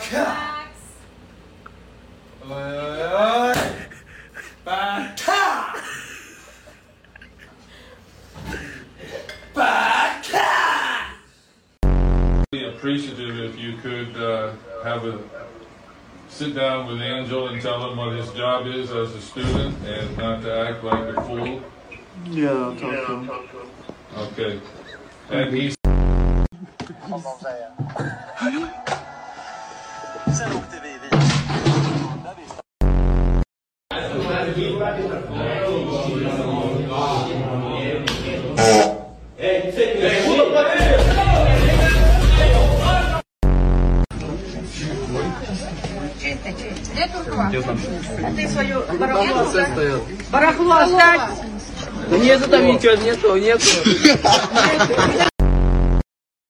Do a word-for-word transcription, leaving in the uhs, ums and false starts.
Relax. Appreciative if you could uh, have a sit down with Angel and tell him what his job is as a student and not to act like a fool. Yeah, I'll talk to him. Okay. And he's Sen åkte vi vidare. Где туркова? А ты свою барахло? Барахло оставь. Да нету там ничего, нету, нету.